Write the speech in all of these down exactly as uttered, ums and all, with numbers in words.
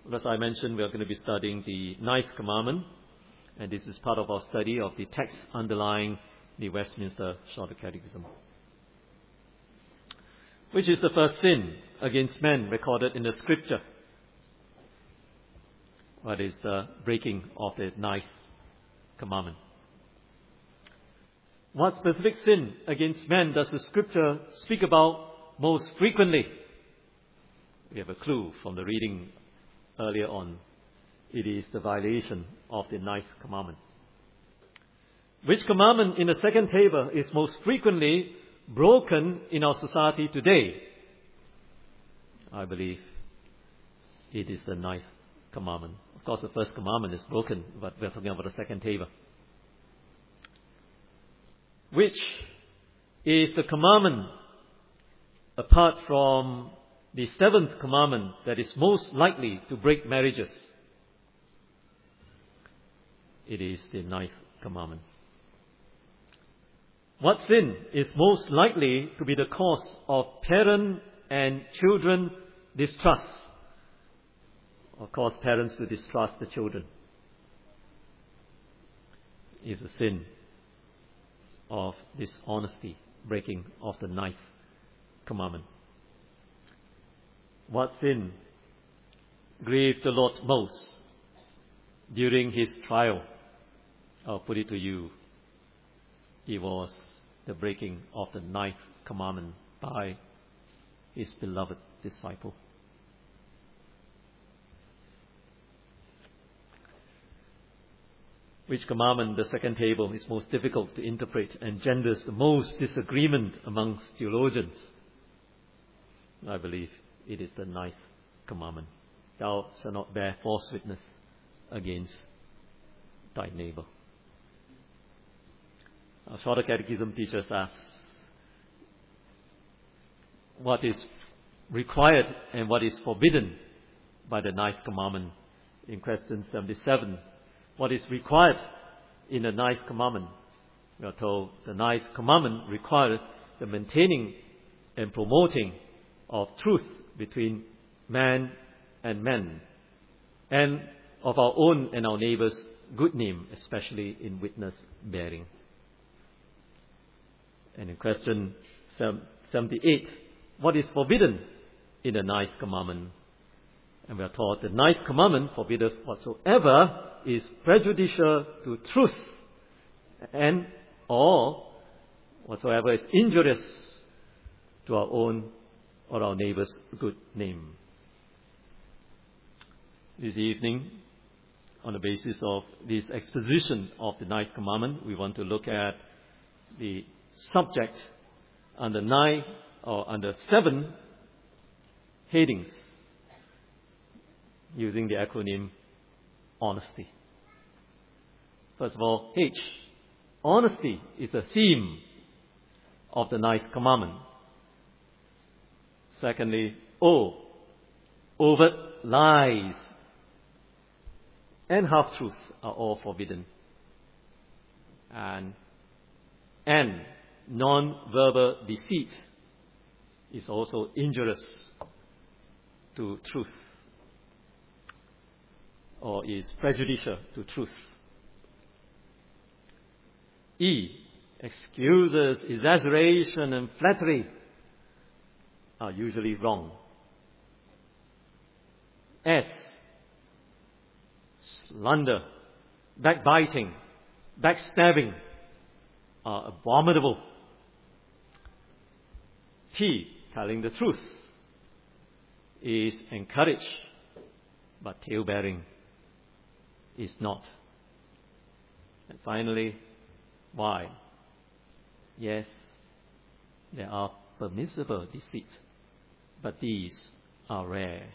As I mentioned, we are going to be studying the ninth commandment, and this is part of our study of the text underlying the Westminster Shorter Catechism. Which is the first sin against men recorded in the Scripture? What is the breaking of the ninth commandment? What specific sin against men does the Scripture speak about most frequently? We have a clue from the reading earlier on. It is the violation of the ninth commandment. Which commandment in the second table is most frequently broken in our society today? I believe it is the ninth commandment. Of course, the first commandment is broken, but we're talking about the second table. Which is the commandment, apart from the seventh commandment, that is most likely to break marriages? It is the ninth commandment. What sin is most likely to be the cause of parent and children distrust? Of course, parents to distrust the children. Is a sin of dishonesty, breaking of the ninth commandment. What sin grieved the Lord most during his trial? I'll put it to you. It was the breaking of the ninth commandment by his beloved disciple. Which commandment, the second table, is most difficult to interpret and genders the most disagreement amongst theologians? I believe it is the ninth commandment. Thou shalt not bear false witness against thy neighbor. Our Shorter Catechism teaches us what is required and what is forbidden by the ninth commandment. In question seventy-seven, what is required in the ninth commandment? We are told the ninth commandment requires the maintaining and promoting of truth between man and man, and of our own and our neighbor's good name, especially in witness bearing. And in question seventy-eight, what is forbidden in the ninth commandment? And we are taught the ninth commandment forbiddeth whatsoever is prejudicial to truth, and or whatsoever is injurious to our own or our neighbor's good name. This evening, on the basis of this exposition of the ninth commandment, we want to look at the subject under nine or under seven headings using the acronym honesty. First of all, H. Honesty is the theme of the ninth commandment. Secondly, O. Overt lies and half-truths are all forbidden. And N. Non-verbal deceit is also injurious to truth, or is prejudicial to truth. E. Excuses, exaggeration and flattery are usually wrong. S. Slander, backbiting, backstabbing are abominable. T. Telling the truth is encouraged, but tale-bearing is not. And finally, Y. Yes, there are permissible deceit, but these are rare.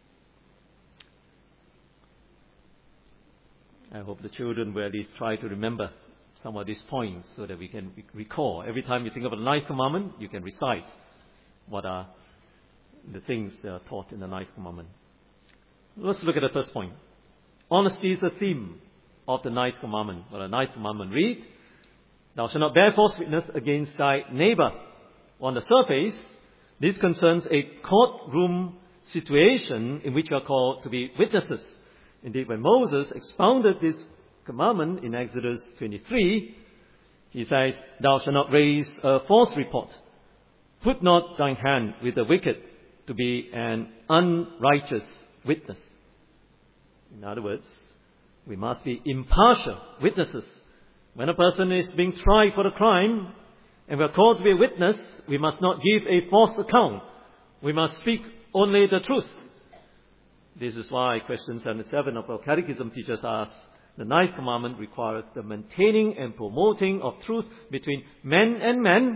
I hope the children will at least try to remember some of these points so that we can recall. Every time you think of the ninth commandment, you can recite what are the things that are taught in the ninth commandment. Let's look at the first point. Honesty is the theme of the ninth commandment. Well, the ninth commandment reads, Thou shalt not bear false witness against thy neighbor. On the surface, this concerns a courtroom situation in which we are called to be witnesses. Indeed, when Moses expounded this commandment in Exodus twenty-three, he says, "Thou shalt not raise a false report. Put not thine hand with the wicked to be an unrighteous witness." In other words, we must be impartial witnesses. When a person is being tried for a crime and we are called to be a witness, we must not give a false account. We must speak only the truth. This is why question seventy-seven of our Catechism teaches us the ninth commandment requires the maintaining and promoting of truth between men and men.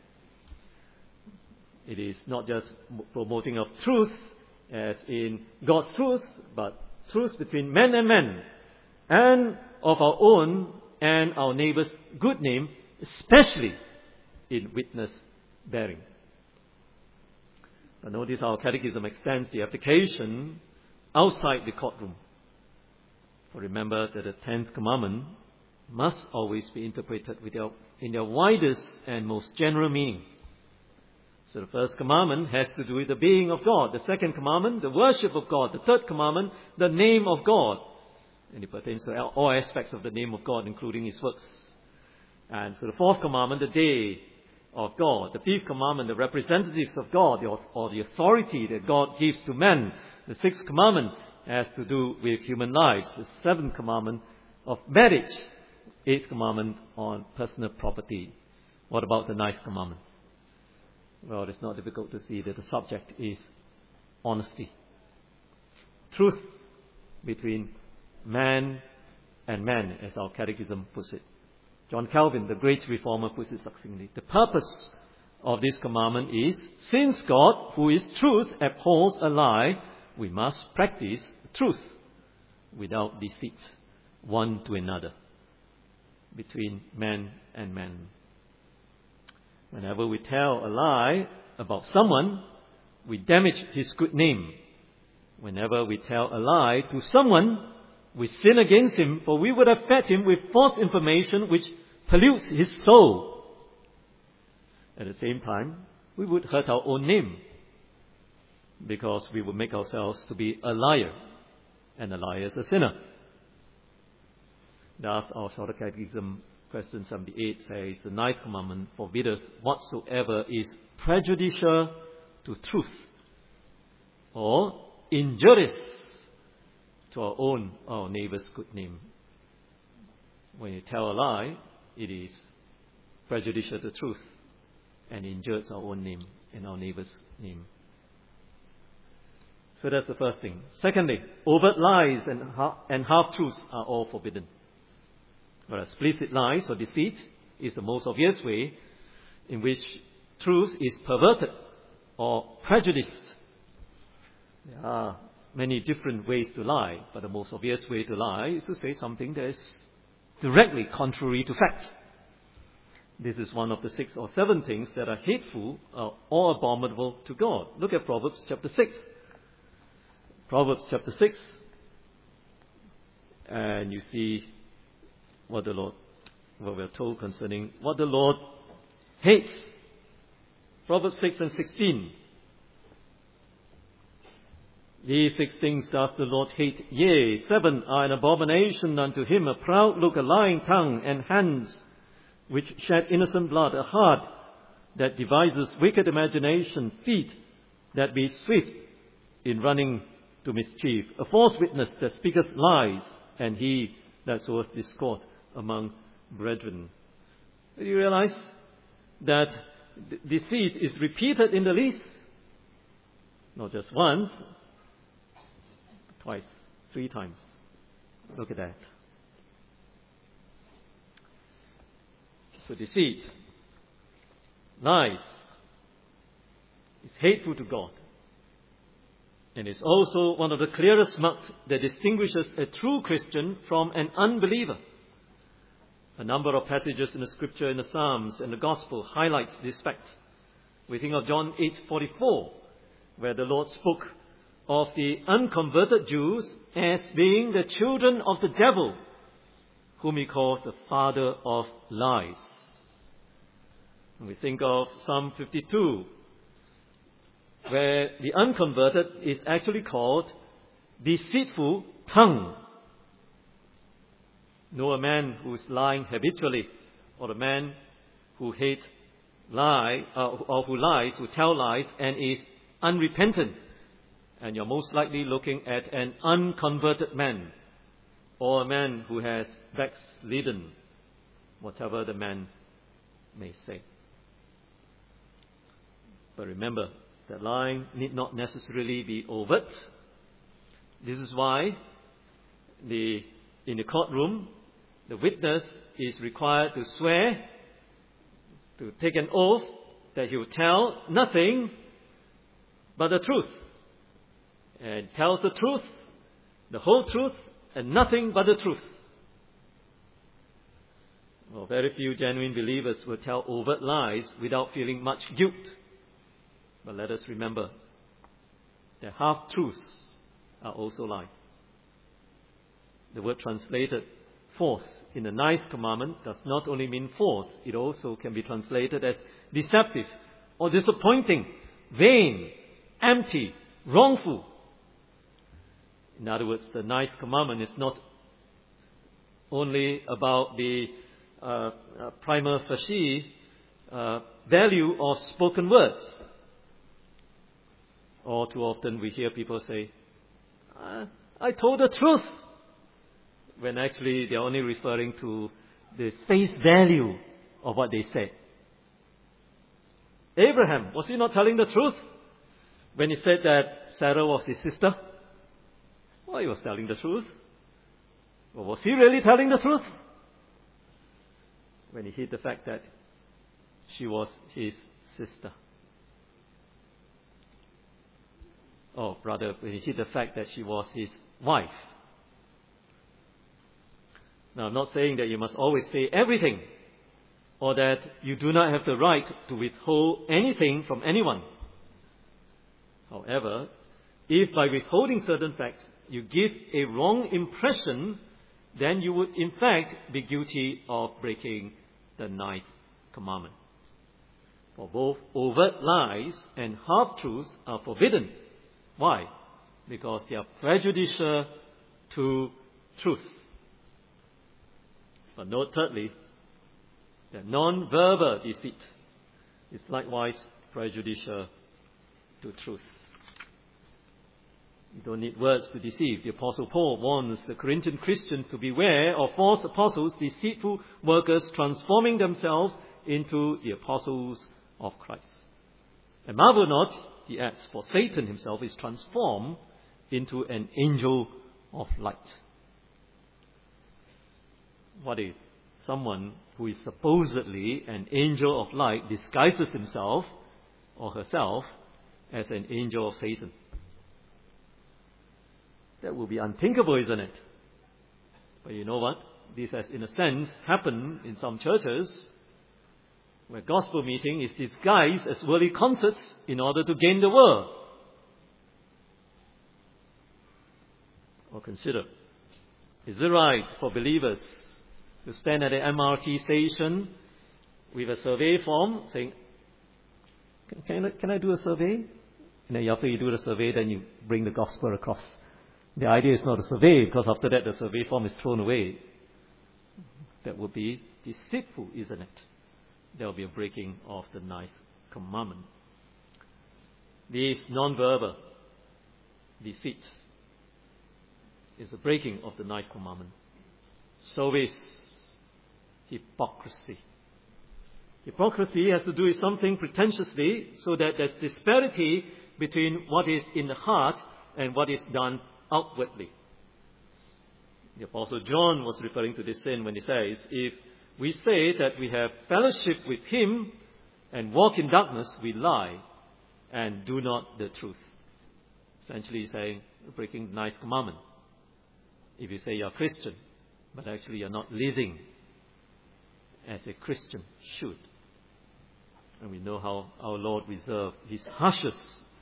It is not just promoting of truth as in God's truth, but truth between men and men, and of our own and our neighbor's good name, especially in witness bearing. But notice our Catechism extends the application outside the courtroom. For remember that the tenth commandment must always be interpreted with their, in their widest and most general meaning. So the first commandment has to do with the being of God. The second commandment, the worship of God. The third commandment, the name of God. And it pertains to all aspects of the name of God, including His works. And so the fourth commandment, the day of God. The fifth commandment, the representatives of God, or, or the authority that God gives to men. The sixth commandment has to do with human lives. The seventh commandment of marriage. Eighth commandment on personal property. What about the ninth commandment? Well, it's not difficult to see that the subject is honesty. Truth between man and man, as our Catechism puts it. John Calvin, the great reformer, puts it succinctly. The purpose of this commandment is, since God, who is truth, abhors a lie, we must practice truth without deceit, one to another, between man and man. Whenever we tell a lie about someone, we damage his good name. Whenever we tell a lie to someone, we sin against him, for we would have fed him with false information which pollutes his soul. At the same time, we would hurt our own name, because we would make ourselves to be a liar, and a liar is a sinner. Thus, our Shorter Catechism, question seventy-eight says, the ninth commandment forbiddeth whatsoever is prejudicial to truth, or injurious to our own or our neighbor's good name. When you tell a lie, it is prejudicial to truth and injures our own name and our neighbor's name. So that's the first thing. Secondly, overt lies and half, and half-truths are all forbidden. Whereas explicit lies or deceit is the most obvious way in which truth is perverted or prejudiced. There are many different ways to lie, but the most obvious way to lie is to say something that is directly contrary to fact. This is one of the six or seven things that are hateful or abominable to God. Look at Proverbs chapter six. Proverbs chapter six, and you see what the Lord, what we are told concerning what the Lord hates. Proverbs six and sixteen. These six things doth the Lord hate, yea, seven are an abomination unto him, a proud look, a lying tongue, and hands which shed innocent blood, a heart that devises wicked imagination, feet that be swift in running to mischief, a false witness that speaketh lies, and he that soweth discord among brethren. Do you realize that deceit is repeated in the list? Not just once, twice, three times. Look at that. So deceit, lies, is hateful to God. And it's also one of the clearest marks that distinguishes a true Christian from an unbeliever. A number of passages in the Scripture, in the Psalms and the Gospel highlight this fact. We think of John eight forty-four, where the Lord spoke of the unconverted Jews as being the children of the devil, whom He calls the father of lies. And we think of Psalm fifty-two, where the unconverted is actually called deceitful tongue. Know a man who is lying habitually, or a man who hates lie, uh, or who lies, who tell lies, and is unrepentant. And you're most likely looking at an unconverted man, or a man who has backslidden, whatever the man may say. But remember, that lying need not necessarily be overt. This is why the, in the courtroom, the witness is required to swear, to take an oath that he will tell nothing but the truth. And tells the truth, the whole truth, and nothing but the truth. Well, very few genuine believers will tell overt lies without feeling much guilt. But let us remember that half-truths are also lies. The word translated false in the ninth commandment does not only mean false, it also can be translated as deceptive or disappointing, vain, empty, wrongful. In other words, the ninth commandment is not only about the uh, uh, prima facie uh, value of spoken words. Or too often we hear people say, uh, I told the truth, when actually they're only referring to the face value of what they said. Abraham, was he not telling the truth when he said that Sarah was his sister? Well, he was telling the truth. Well, was he really telling the truth? When he hid the fact that she was his sister. Or rather, when he hid the fact that she was his wife. Now, I'm not saying that you must always say everything, or that you do not have the right to withhold anything from anyone. However, if by withholding certain facts you give a wrong impression, then you would in fact be guilty of breaking the ninth commandment. For both overt lies and half-truths are forbidden. Why? Because they are prejudicial to truth. But note thirdly, that non-verbal deceit is likewise prejudicial to truth. You don't need words to deceive. The Apostle Paul warns the Corinthian Christians to beware of false apostles, deceitful workers transforming themselves into the apostles of Christ. And marvel not, he adds, for Satan himself is transformed into an angel of light. What if someone who is supposedly an angel of light disguises himself or herself as an angel of Satan? That will be unthinkable, isn't it? But you know what? This has, in a sense, happened in some churches where gospel meeting is disguised as worldly concerts in order to gain the world. Or consider, is it right for believers to stand at the M R T station with a survey form saying, can, can, I, can I do a survey? And then after you do the survey, then you bring the gospel across. The idea is not a survey, because after that the survey form is thrown away. That would be deceitful, isn't it? There will be a breaking of the ninth commandment. This non-verbal deceit is the breaking of the ninth commandment. So is hypocrisy. Hypocrisy has to do with something pretentiously, so that there's disparity between what is in the heart and what is done outwardly. The Apostle John was referring to this sin when he says, if we say that we have fellowship with him and walk in darkness, we lie and do not the truth. Essentially he's saying, breaking the ninth commandment. If you say you're a Christian, but actually you're not living as a Christian should. And we know how our Lord reserved his harshest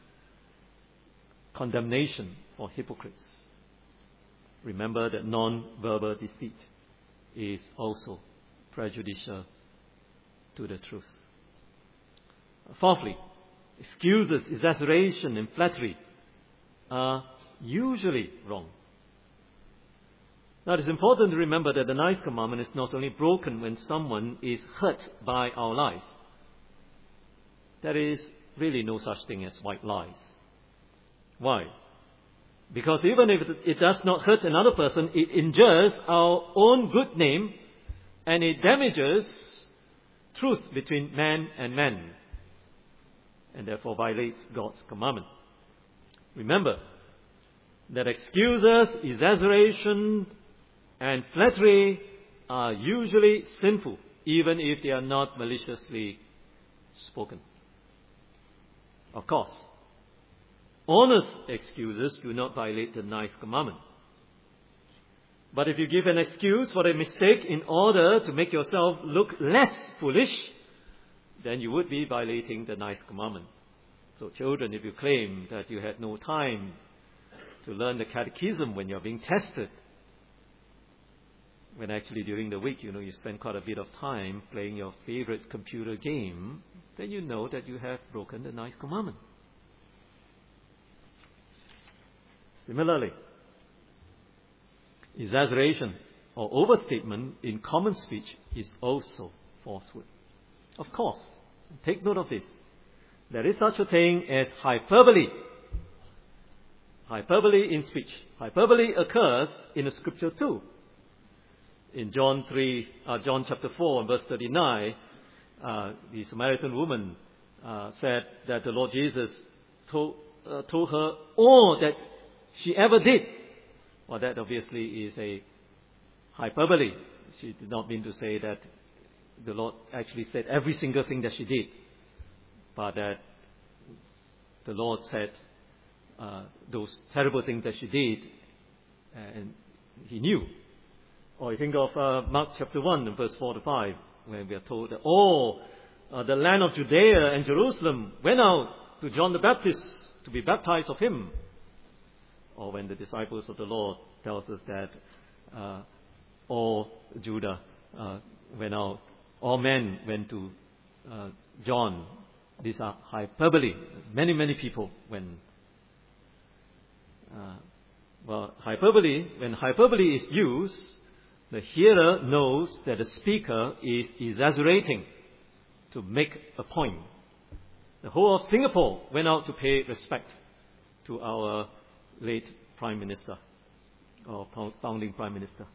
condemnation for hypocrites. Remember that non-verbal deceit is also prejudicial to the truth. Fourthly, excuses, exaggeration, and flattery are usually wrong. Now, it is important to remember that the ninth commandment is not only broken when someone is hurt by our lies. There is really no such thing as white lies. Why? Because even if it does not hurt another person, it injures our own good name and it damages truth between man and man, and therefore violates God's commandment. Remember that excuses, exaggeration, and flattery are usually sinful, even if they are not maliciously spoken. Of course, honest excuses do not violate the ninth commandment. But if you give an excuse for a mistake in order to make yourself look less foolish, then you would be violating the ninth commandment. So children, if you claim that you had no time to learn the catechism when you're being tested, when actually during the week, you know, you spend quite a bit of time playing your favorite computer game, then you know that you have broken the ninth commandment. Similarly, exaggeration or overstatement in common speech is also falsehood. Of course, take note of this. There is such a thing as hyperbole. Hyperbole in speech. Hyperbole occurs in the scripture too. In John three, uh, John chapter four and verse thirty-nine, uh, the Samaritan woman uh, said that the Lord Jesus told, uh, told her all that she ever did. Well, that obviously is a hyperbole. She did not mean to say that the Lord actually said every single thing that she did, but that the Lord said uh, those terrible things that she did, and He knew. Or you think of uh, Mark chapter one and verse four to five, where we are told that all uh, the land of Judea and Jerusalem went out to John the Baptist to be baptized of him. Or when the disciples of the Lord tells us that uh, all Judah uh, went out, all men went to uh, John. These are hyperbole. Many, many people went. Uh, well, hyperbole, when hyperbole is used, the hearer knows that the speaker is exaggerating to make a point. The whole of Singapore went out to pay respect to our late Prime Minister or founding Prime Minister.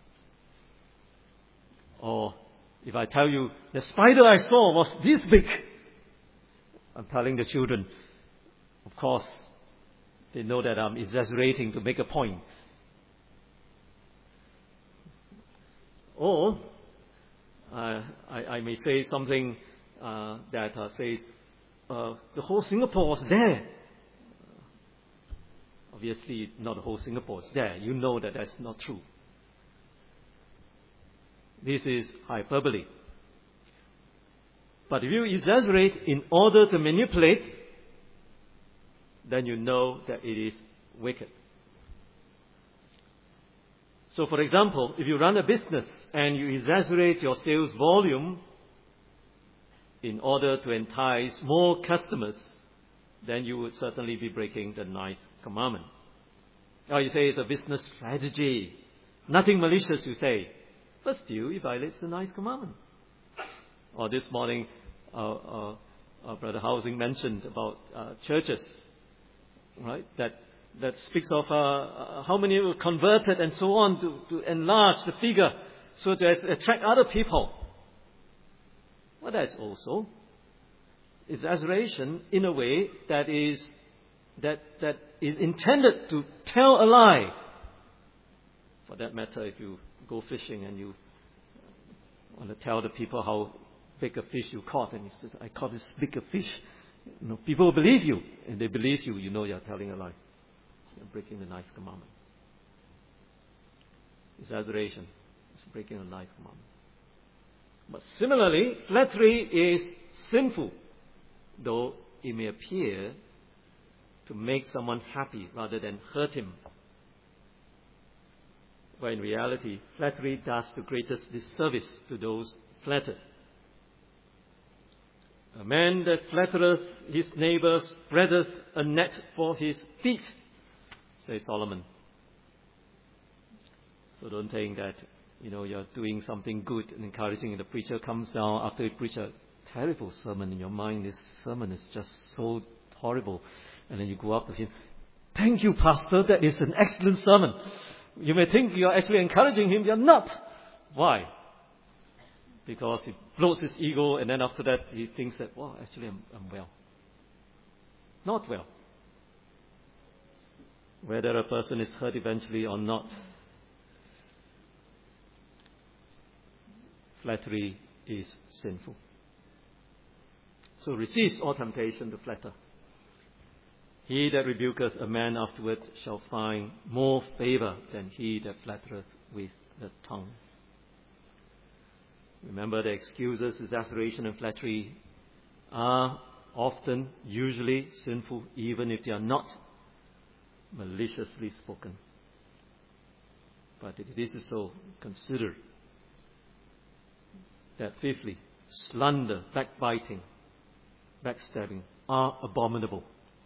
Or if I tell you the spider I saw was this big, I'm telling the children, of course, they know that I'm exaggerating to make a point. Or uh, I, I may say something uh, that uh, says, uh, the whole Singapore was there. Obviously, not the whole Singapore is there. You know that that's not true. This is hyperbole. But if you exaggerate in order to manipulate, then you know that it is wicked. So, for example, if you run a business and you exaggerate your sales volume in order to entice more customers, then you would certainly be breaking the ninth commandment. Or you say it's a business strategy. Nothing malicious, you say. But still, it violates the ninth commandment. Or this morning, uh, uh, uh, Brother Housing mentioned about uh, churches, right? That that speaks of uh, uh, how many were converted and so on to, to enlarge the figure so to attract other people. Well, that's also exaggeration in a way that is that that is intended to tell a lie. For that matter, if you go fishing and you want to tell the people how big a fish you caught, and you say, I caught this big a fish, you know, people will believe you, and they believe you, you know you're telling a lie. You're breaking the ninth commandment. Exaggeration is breaking the ninth commandment. But similarly, flattery is sinful, though it may appear to make someone happy rather than hurt him. But in reality, flattery does the greatest disservice to those flattered. A man that flattereth his neighbour spreadeth a net for his feet, says Solomon. So don't think that, you know, you're doing something good and encouraging, and the preacher comes down after he preach a terrible sermon in your mind. This sermon is just so horrible. And then you go up to him, thank you, Pastor, that is an excellent sermon. You may think you're actually encouraging him. You're not. Why? Because he bloats his ego, and then after that he thinks that, well, actually I'm, I'm well. Not well. Whether a person is hurt eventually or not, flattery is sinful. So resist all temptation to flatter. He that rebuketh a man afterwards shall find more favour than he that flattereth with the tongue. Remember, the excuses, exaggeration and flattery are often, usually sinful, even if they are not maliciously spoken. But if it is so, consider that fifthly, slander, backbiting, backstabbing are abominable.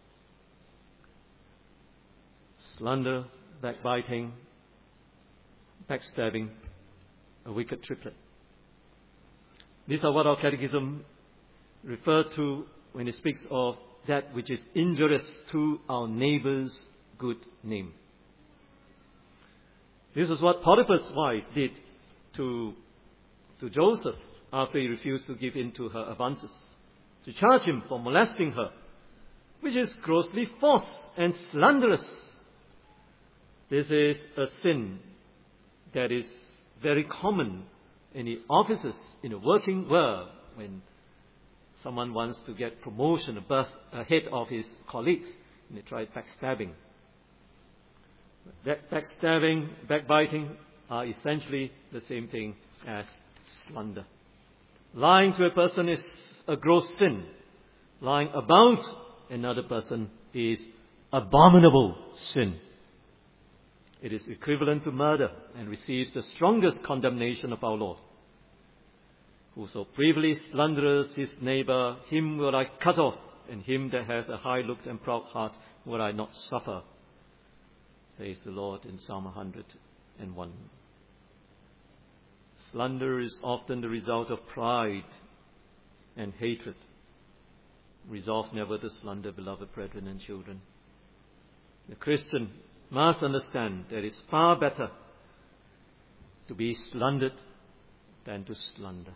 Slander, backbiting, backstabbing, a wicked triplet. These are what our catechism refers to when it speaks of that which is injurious to our neighbour's good name. This is what Potiphar's wife did to, to Joseph after he refused to give in to her advances, to charge him for molesting her, which is grossly false and slanderous. This is a sin that is very common in the offices, in the working world, when someone wants to get promotion above, ahead of his colleagues, and they try backstabbing. Back, backstabbing, backbiting are essentially the same thing as slander. Lying to a person is a gross sin. Lying about another person is abominable sin. It is equivalent to murder and receives the strongest condemnation of our Lord. Whoso privily slandereth his neighbour, him will I cut off, and him that hath a high looked and proud heart will I not suffer, says the Lord in Psalm one hundred and one. Slander is often the result of pride and hatred. Resolve never to slander beloved brethren and children. The Christian must understand that it's far better to be slandered than to slander.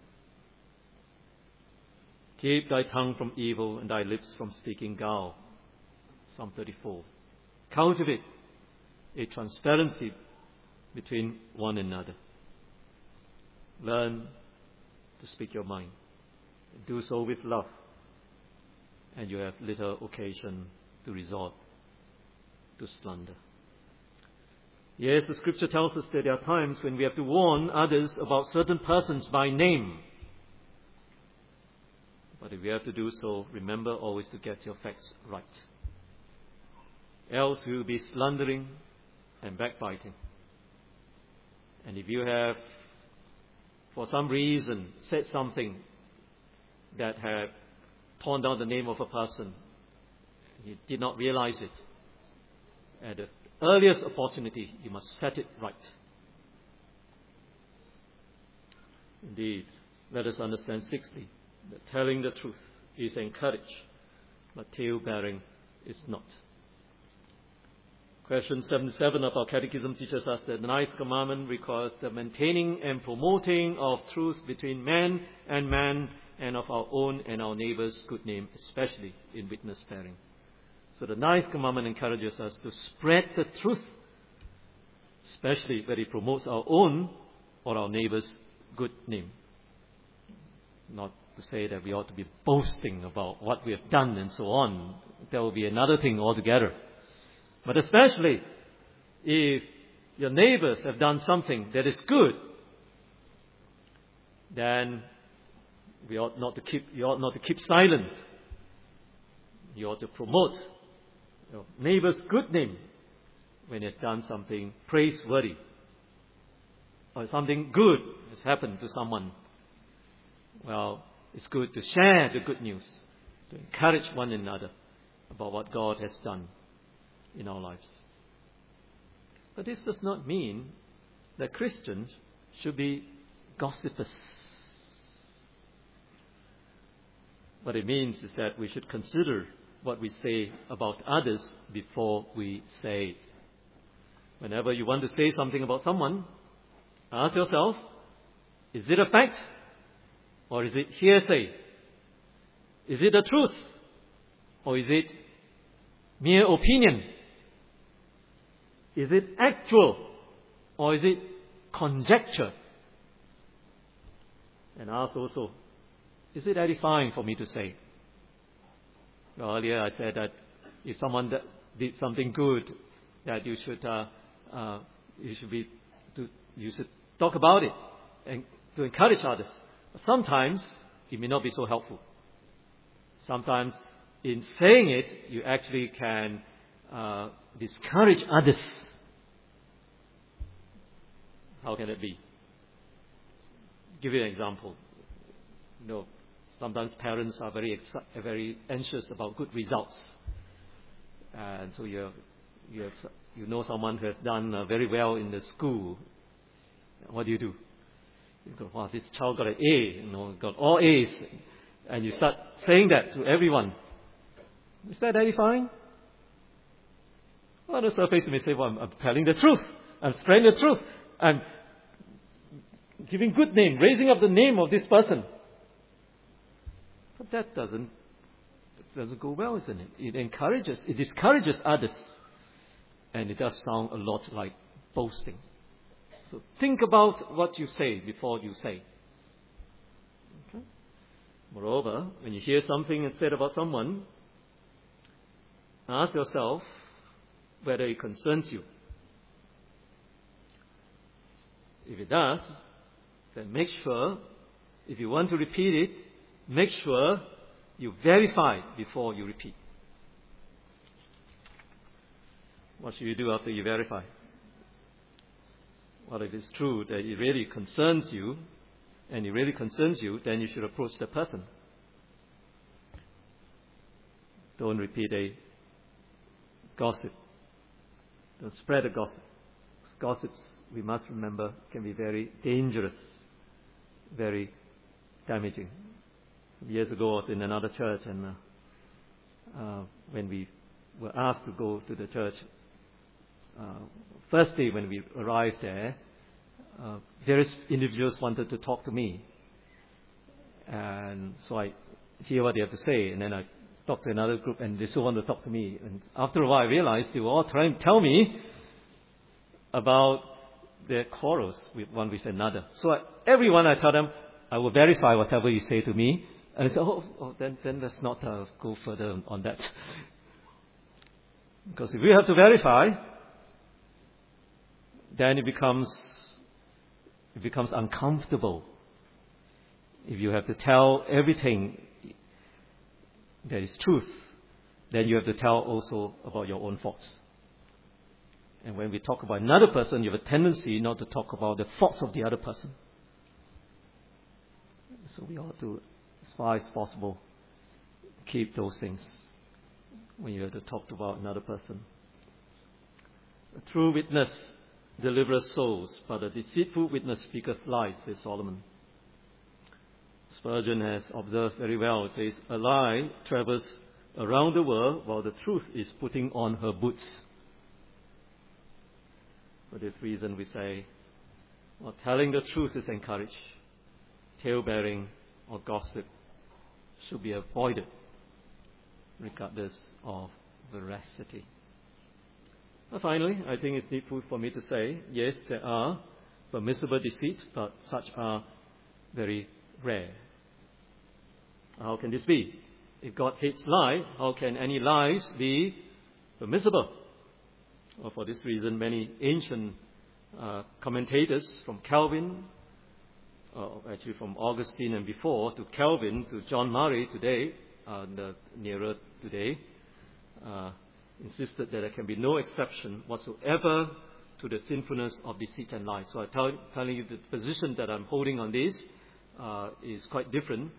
Keep thy tongue from evil and thy lips from speaking guile. Psalm thirty-four. Cultivate a transparency between one another. Learn to speak your mind. Do so with love, and you have little occasion to resort to slander. Yes, the Scripture tells us that there are times when we have to warn others about certain persons by name. But if we have to do so, remember always to get your facts right. Else you will be slandering and backbiting. And if you have, for some reason, said something that had torn down the name of a person, you did not realize it, at the earliest opportunity, you must set it right. Indeed, let us understand sixthly, that telling the truth is encouraged, but tale-bearing is not. Question seventy-seven of our catechism teaches us that the ninth commandment requires the maintaining and promoting of truth between man and man, and of our own and our neighbour's good name, especially in witness bearing. So the ninth commandment encourages us to spread the truth, especially when it promotes our own or our neighbour's good name. Not to say that we ought to be boasting about what we have done and so on. That will be another thing altogether. But especially if your neighbours have done something that is good, then we ought not to keep, you ought not to keep silent. You ought to promote your neighbour's good name when he has done something praiseworthy or something good has happened to someone. Well, It's good to share the good news, to encourage one another about what God has done in our lives. But this does not mean that Christians should be gossipers. What it means is that we should consider what we say about others before we say it. Whenever you want to say something about someone, ask yourself, is it a fact or is it hearsay? Is it the truth or is it mere opinion? Is it actual or is it conjecture? And ask also, is it edifying for me to say? Earlier I said that if someone that did something good, that you should uh, uh, you should be to, you should talk about it and to encourage others. But sometimes it may not be so helpful. Sometimes in saying it, you actually can uh, discourage others. How can it be? Give you an example. You know, sometimes parents are very exci- very anxious about good results, and so you have, you have, you know someone who has done uh, very well in the school. What do you do? You go, wow, this child got an A, you know, got all A's, and you start saying that to everyone. Is that edifying? Well, on the surface you may say, well, I'm, I'm telling the truth. I'm spreading the truth. I'm giving good name, raising up the name of this person. But that doesn't, it doesn't go well, isn't it? It encourages, it discourages others. And it does sound a lot like boasting. So think about what you say before you say. Okay? Moreover, when you hear something said about someone, ask yourself whether it concerns you. If it does, then make sure, if you want to repeat it, make sure you verify before you repeat. What should you do after you verify? Well, if it's true that it really concerns you, and it really concerns you, then you should approach the person. Don't repeat a gossip. Don't spread a gossip. Gossips, we must remember, can be very dangerous, very damaging. Years ago, I was in another church, and uh, uh, when we were asked to go to the church, uh, first day when we arrived there, uh, various individuals wanted to talk to me. And so I hear what they have to say, and then I talk to another group, and they still want to talk to me. And after a while, I realized they were all trying to tell me about their quarrels with one with another. So I, everyone I tell them, I will verify whatever you say to me. And I say, oh, oh then, then let's not uh, go further on that. Because if we have to verify, then it becomes it becomes uncomfortable. If you have to tell everything that is truth, then you have to tell also about your own faults. And when we talk about another person, you have a tendency not to talk about the faults of the other person. So we ought to, as far as possible, keep those things when you have to talk about another person. A true witness delivers souls, but a deceitful witness speaketh lies, says Solomon. Spurgeon has observed very well. It says, a lie travels around the world while the truth is putting on her boots. For this reason we say, well, telling the truth is encouraged. Tale-bearing or gossip should be avoided, regardless of veracity. But finally, I think it's needful for me to say, yes, there are permissible deceit, but such are very rare. How can this be? If God hates lie, how can any lies be permissible? Well, for this reason, many ancient uh, commentators from Calvin, uh, actually from Augustine and before, to Calvin, to John Murray today, uh, the nearer today, uh, insisted that there can be no exception whatsoever to the sinfulness of deceit and lies. So I'm tell, telling you the position that I'm holding on this uh, is quite different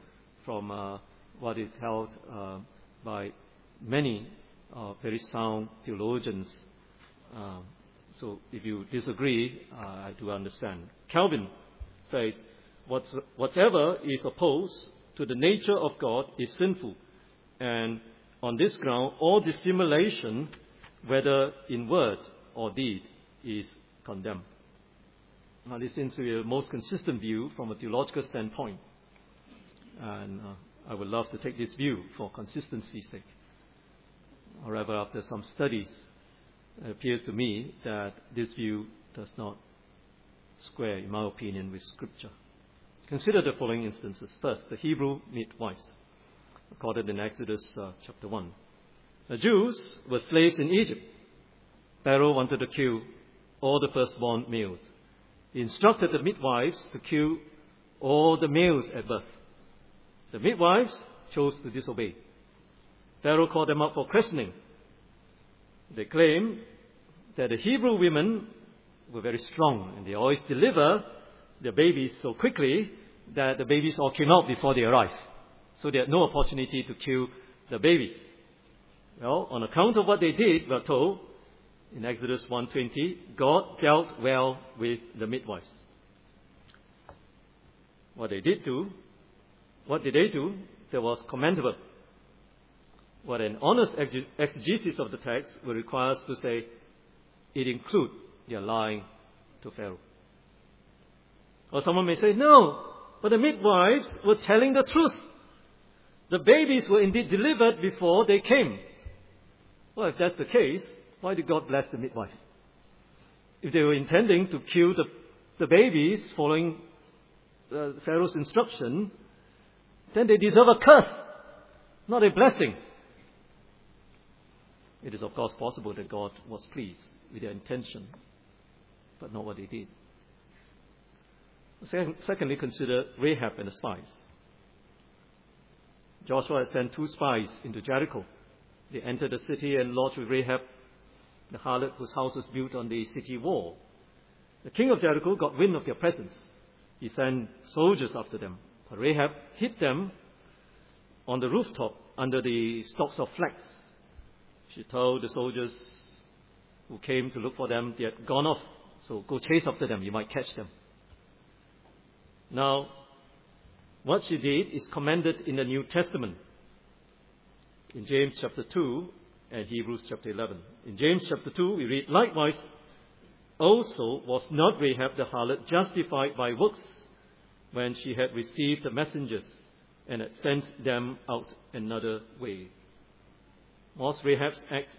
from uh, what is held uh, by many uh, very sound theologians. Uh, so if you disagree, uh, I do understand. Calvin says, What's, whatever is opposed to the nature of God is sinful, and on this ground, all dissimulation, whether in word or deed, is condemned. Now, this seems to be the most consistent view from a theological standpoint. And uh, I would love to take this view for consistency's sake. However, after some studies, it appears to me that this view does not square, in my opinion, with Scripture. Consider the following instances. First, the Hebrew midwives, recorded in Exodus uh, chapter one. The Jews were slaves in Egypt. Pharaoh wanted to kill all the firstborn males. He instructed the midwives to kill all the males at birth. The midwives chose to disobey. Pharaoh called them up for questioning. They claimed that the Hebrew women were very strong and they always deliver their babies so quickly that the babies all came out before they arrived. So they had no opportunity to kill the babies. Well, on account of what they did, we're told in Exodus one twenty, God dealt well with the midwives. What they did do, what did they do that was commendable? What an honest exegesis of the text will require us to say, it includes their lying to Pharaoh. Or someone may say, no, but the midwives were telling the truth. The babies were indeed delivered before they came. Well, if that's the case, why did God bless the midwives? If they were intending to kill the, the babies following uh, Pharaoh's instruction, then they deserve a curse, not a blessing. It is, of course, possible that God was pleased with their intention, but not what they did. Secondly, consider Rahab and the spies. Joshua had sent two spies into Jericho. They entered the city and lodged with Rahab, the harlot whose house was built on the city wall. The king of Jericho got wind of their presence. He sent soldiers after them. But Rahab hid them on the rooftop under the stalks of flax. She told the soldiers who came to look for them they had gone off. So go chase after them, you might catch them. Now, what she did is commended in the New Testament. In James chapter two and Hebrews chapter eleven. In James chapter two, we read, likewise, also was not Rahab the harlot justified by works when she had received the messengers and had sent them out another way? Was Rahab's act,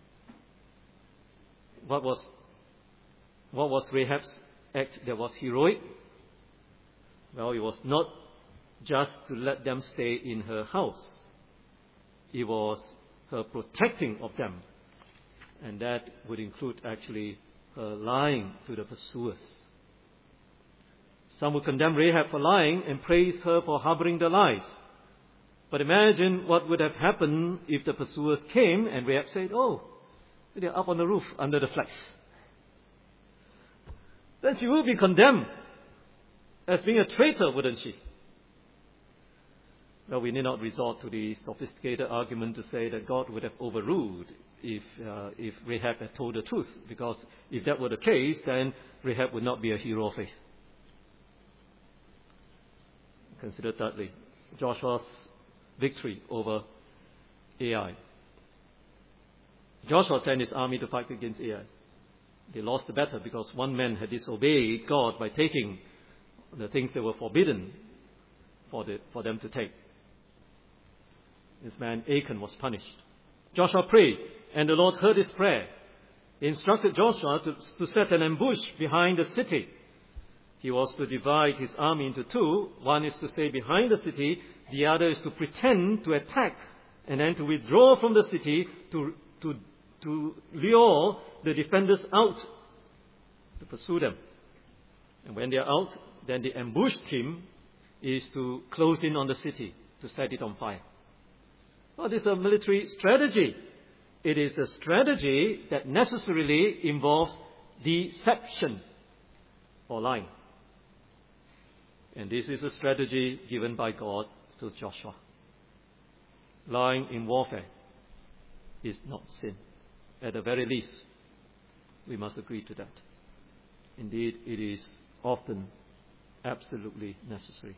what was, what was Rahab's act that was heroic? Well, it was not just to let them stay in her house. It was her protecting of them. And that would include actually her lying to the pursuers. Some would condemn Rahab for lying and praise her for harboring the lies. But imagine what would have happened if the pursuers came and Rahab said, oh, they're up on the roof under the flax. Then she would be condemned as being a traitor, wouldn't she? Well, we need not resort to the sophisticated argument to say that God would have overruled if uh, if Rahab had told the truth, because if that were the case, then Rahab would not be a hero of faith. Consider thirdly, Joshua's victory over Ai. Joshua sent his army to fight against Ai. They lost the battle because one man had disobeyed God by taking the things that were forbidden for, the, for them to take. This man, Achan, was punished. Joshua prayed, and the Lord heard his prayer. He instructed Joshua to, to set an ambush behind the city. He was to divide his army into two. One is to stay behind the city. The other is to pretend to attack and then to withdraw from the city to, to, to lure the defenders out, to pursue them. And when they are out, then the ambush team is to close in on the city, to set it on fire. Well, this is a military strategy. It is a strategy that necessarily involves deception or lying. And this is a strategy given by God to Joshua. Lying in warfare is not sin. At the very least, we must agree to that. Indeed, it is often absolutely necessary.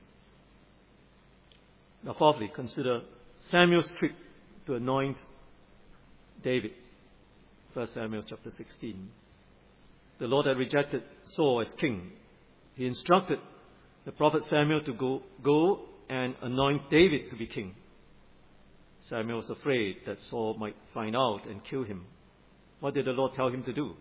Now, fourthly, consider Samuel's trick to anoint David. First Samuel chapter sixteen. The Lord had rejected Saul as king. He instructed the prophet Samuel to go, go and anoint David to be king. Samuel was afraid that Saul might find out and kill him. What did the Lord tell him to do?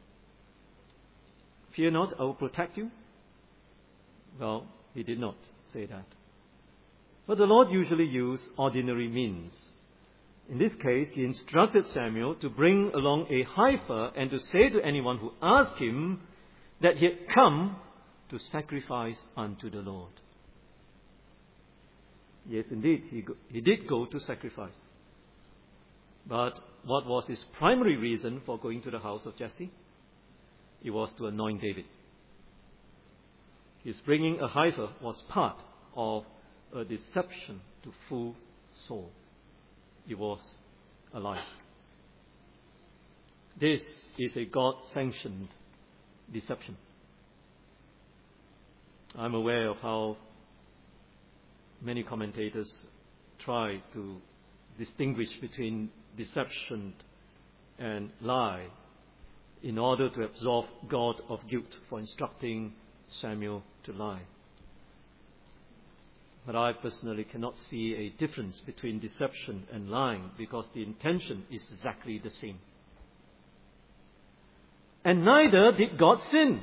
Fear not, I will protect you. Well, he did not say that. But the Lord usually used ordinary means. In this case, he instructed Samuel to bring along a heifer and to say to anyone who asked him that he had come to sacrifice unto the Lord. Yes, indeed, he, go, he did go to sacrifice. But what was his primary reason for going to the house of Jesse? It was to anoint David. His bringing a heifer was part of a deception to fool Saul. It was a lie. This is a God-sanctioned deception. I'm aware of how many commentators try to distinguish between deception and lie in order to absolve God of guilt for instructing Samuel to lie. But I personally cannot see a difference between deception and lying because the intention is exactly the same. And neither did God sin.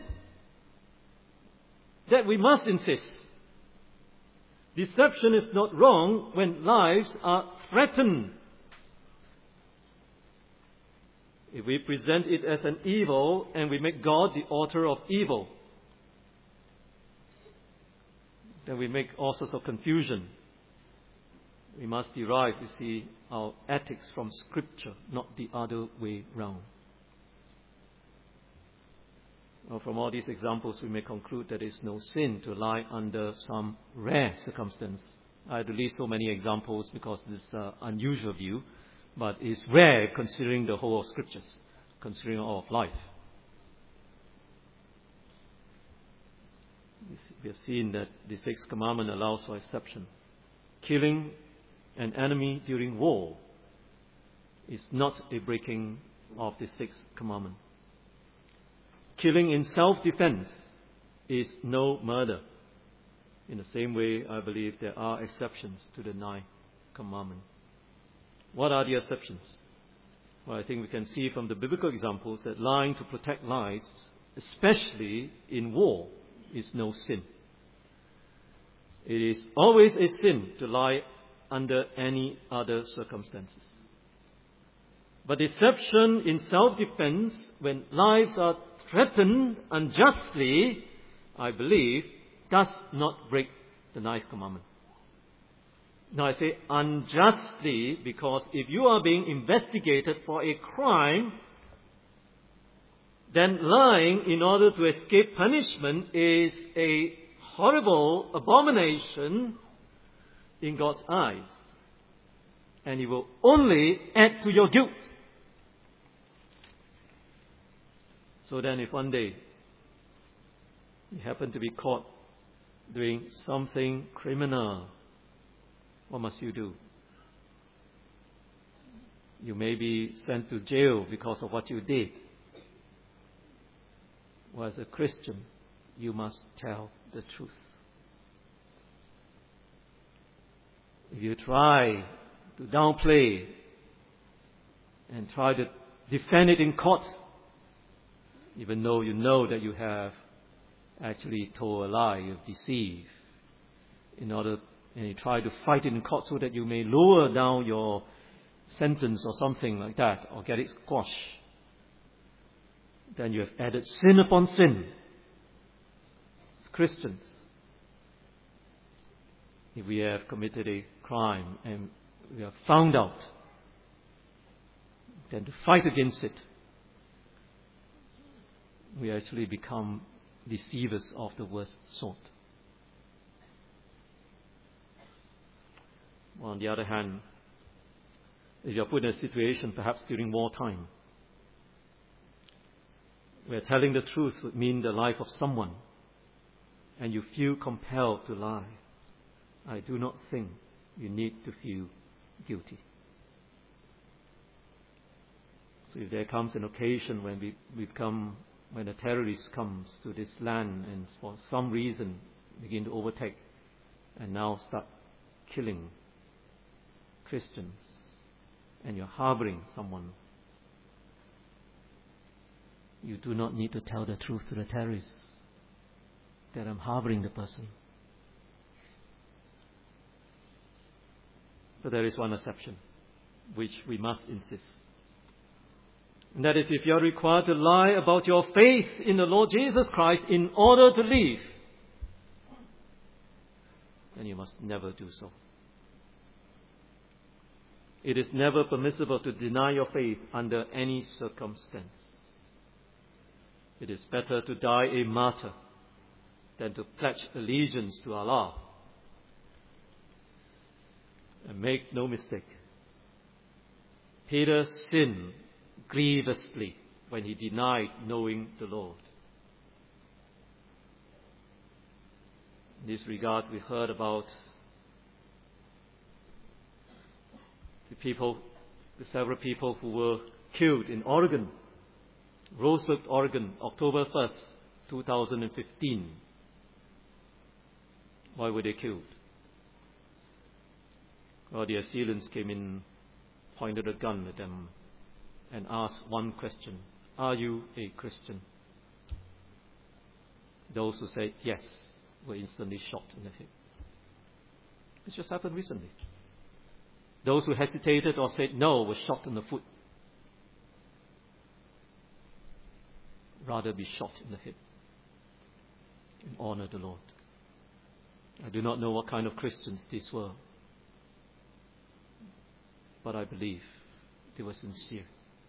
That we must insist. Deception is not wrong when lives are threatened. If we present it as an evil and we make God the author of evil, then we make all sorts of confusion. We must derive, you see, our ethics from Scripture, not the other way round. Well, from all these examples, we may conclude that it is no sin to lie under some rare circumstance. I had to list so many examples because this is an unusual view, but it's rare considering the whole of Scriptures, considering all of life. We have seen that the sixth commandment allows for exception. Killing an enemy during war is not a breaking of the sixth commandment. Killing in self-defense is no murder. In the same way, I believe there are exceptions to the ninth commandment. What are the exceptions? Well, I think we can see from the biblical examples that lying to protect lives, especially in war, is no sin. It is always a sin to lie under any other circumstances. But deception in self-defense, when lives are threatened unjustly, I believe, does not break the ninth commandment. Now I say unjustly because if you are being investigated for a crime, then lying in order to escape punishment is a horrible abomination in God's eyes. And it will only add to your guilt. So then if one day you happen to be caught doing something criminal, what must you do? You may be sent to jail because of what you did. Well, as a Christian, you must tell the truth. If you try to downplay and try to defend it in court, even though you know that you have actually told a lie, you've deceived, in order, and you try to fight it in court so that you may lower down your sentence or something like that, or get it squashed, then you have added sin upon sin. Christians, if we have committed a crime and we are found out, then to fight against it, we actually become deceivers of the worst sort. On the other hand, if you're put in a situation, perhaps during wartime, where telling the truth would mean the life of someone, and you feel compelled to lie, I do not think you need to feel guilty. So if there comes an occasion when we, we become, when a terrorist comes to this land and for some reason begin to overtake and now start killing Christians, and you're harboring someone, you do not need to tell the truth to the terrorists that I'm harboring the person. But there is one exception, which we must insist. And that is, if you are required to lie about your faith in the Lord Jesus Christ in order to live, then you must never do so. It is never permissible to deny your faith under any circumstance. It is better to die a martyr than to pledge allegiance to Allah. And make no mistake, Peter sinned grievously when he denied knowing the Lord. In this regard, we heard about the people, the several people who were killed in Oregon, Roseburg, Oregon, October first, two thousand fifteen. Why were they killed? Well, the assailants came in, pointed a gun at them, and asked one question: are you a Christian? Those who said yes were instantly shot in the head. This just happened recently. Those who hesitated or said no were shot in the foot. Rather be shot in the head and honor the Lord. I do not know what kind of Christians these were, but I believe they were sincere.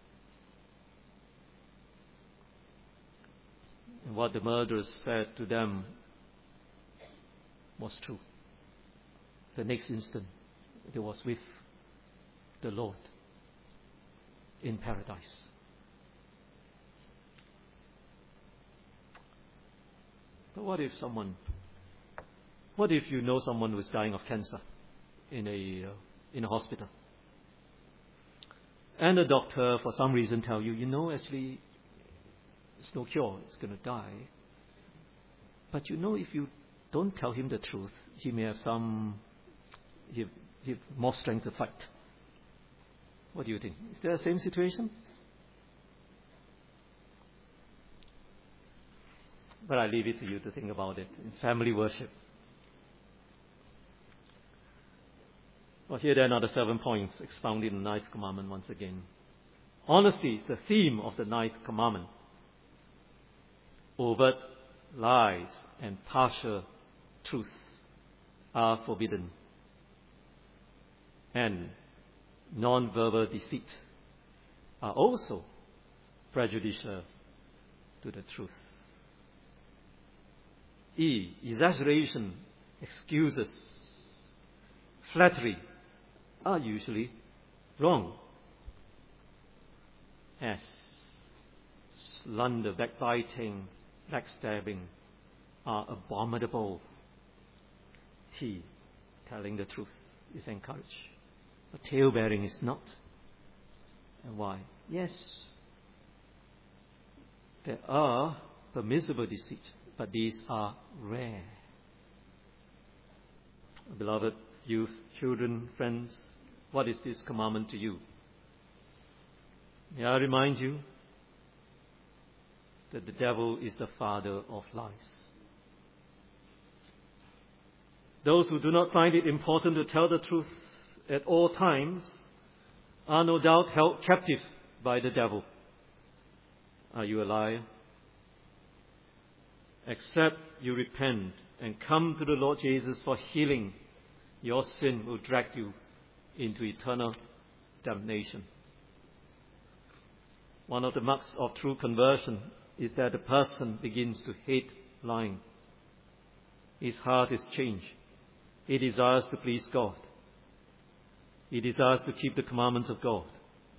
And what the murderers said to them was true. The next instant, they was with the Lord in paradise. But what if someone, what if you know someone who is dying of cancer in a uh, in a hospital, and the doctor for some reason tell you, you know, actually, it's no cure, it's going to die. But you know, if you don't tell him the truth, he may have some, he have, he have more strength to fight. What do you think? Is there the same situation? But I leave it to you to think about it in family worship. Well, here then are the seven points expounded in the ninth commandment once again. Honesty is the theme of the ninth commandment. Overt lies and partial truth are forbidden. And non-verbal deceit are also prejudicial to the truth. E. Exaggeration, excuses, flattery are usually wrong. S. Slander, backbiting, backstabbing are abominable. T. Telling the truth is encouraged, but tale-bearing is not. And why? Yes, there are permissible deceit, but these are rare. Beloved youth, children, friends, what is this commandment to you? May I remind you that the devil is the father of lies. Those who do not find it important to tell the truth at all times are no doubt held captive by the devil. Are you a liar? Except you repent and come to the Lord Jesus for healing, your sin will drag you into eternal damnation. One of the marks of true conversion is that the person begins to hate lying. His heart is changed. He desires to please God. He desires to keep the commandments of God.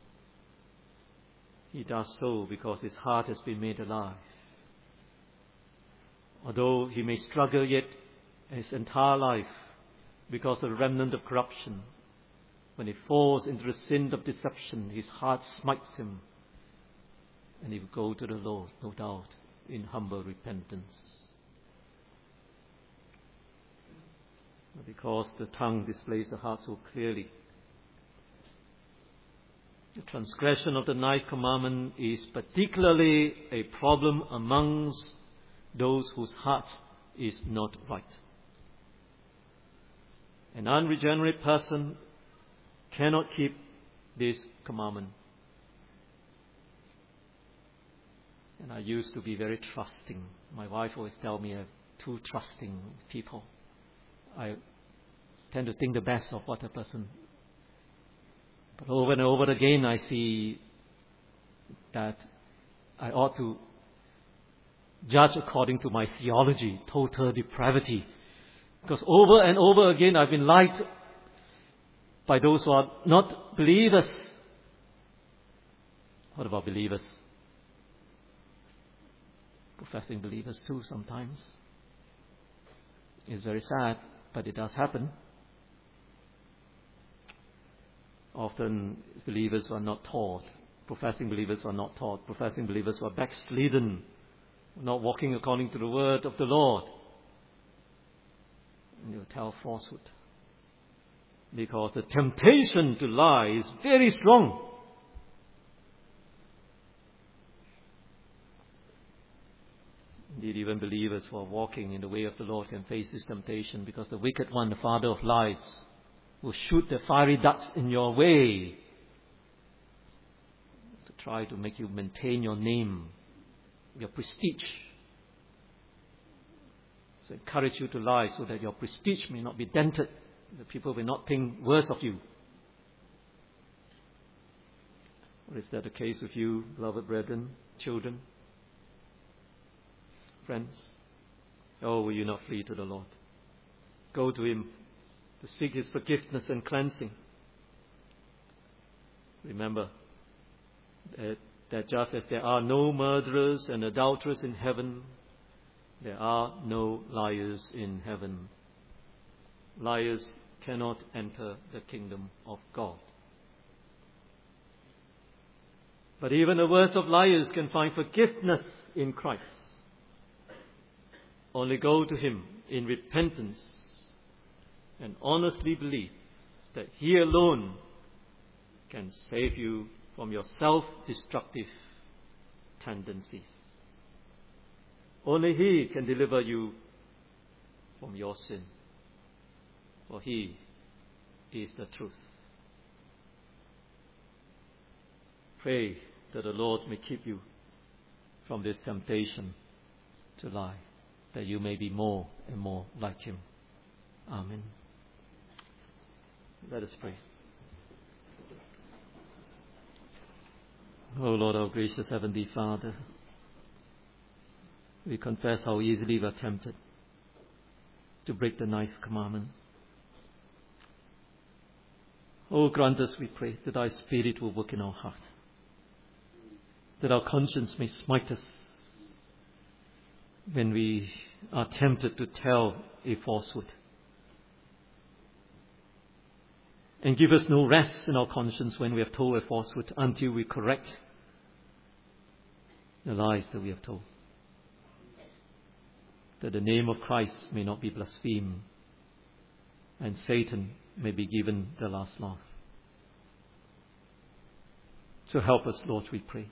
He does so because his heart has been made alive. Although he may struggle yet his entire life because of the remnant of corruption, when he falls into the sin of deception, his heart smites him, and he will go to the Lord, no doubt, in humble repentance. Because the tongue displays the heart so clearly. The transgression of the ninth commandment is particularly a problem amongst those whose heart is not right. An unregenerate person cannot keep this commandment. And I used to be very trusting. My wife always tells me I'm too trusting people. I tend to think the best of what a person. But over and over again I see that I ought to judge according to my theology, total depravity. Because over and over again I've been lied by those who are not believers. What about believers? Professing believers too sometimes. It's very sad, but it does happen. Often believers are not taught. Professing believers are not taught. Professing believers are backslidden, not walking according to the word of the Lord. And they will tell falsehood. Because the temptation to lie is very strong. Indeed, even believers who are walking in the way of the Lord can face this temptation, because the wicked one, the father of lies, will shoot the fiery darts in your way to try to make you maintain your name, your prestige. So encourage you to lie so that your prestige may not be dented. The people will not think worse of you. Or is that the case with you, beloved brethren, children, friends? Oh, will you not flee to the Lord? Go to Him to seek His forgiveness and cleansing. Remember that, that just as there are no murderers and adulterers in heaven, there are no liars in heaven. Liars cannot enter the kingdom of God. But even the worst of liars can find forgiveness in Christ. Only go to Him in repentance and honestly believe that He alone can save you from your self-destructive tendencies. Only He can deliver you from your sin. For He is the truth. Pray that the Lord may keep you from this temptation to lie, that you may be more and more like Him. Amen. Let us pray. O Lord, our gracious Heavenly Father, we confess how easily we are tempted to break the ninth commandment. Oh, grant us, we pray, that Thy Spirit will work in our heart, that our conscience may smite us when we are tempted to tell a falsehood. And give us no rest in our conscience when we have told a falsehood until we correct the lies that we have told. That the name of Christ may not be blasphemed and Satan may be given the last laugh. So help us, Lord, we pray.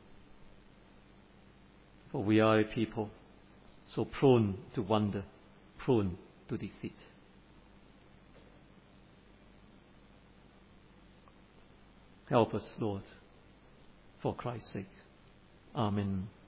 For we are a people so prone to wonder, prone to deceit. Help us, Lord, for Christ's sake. Amen.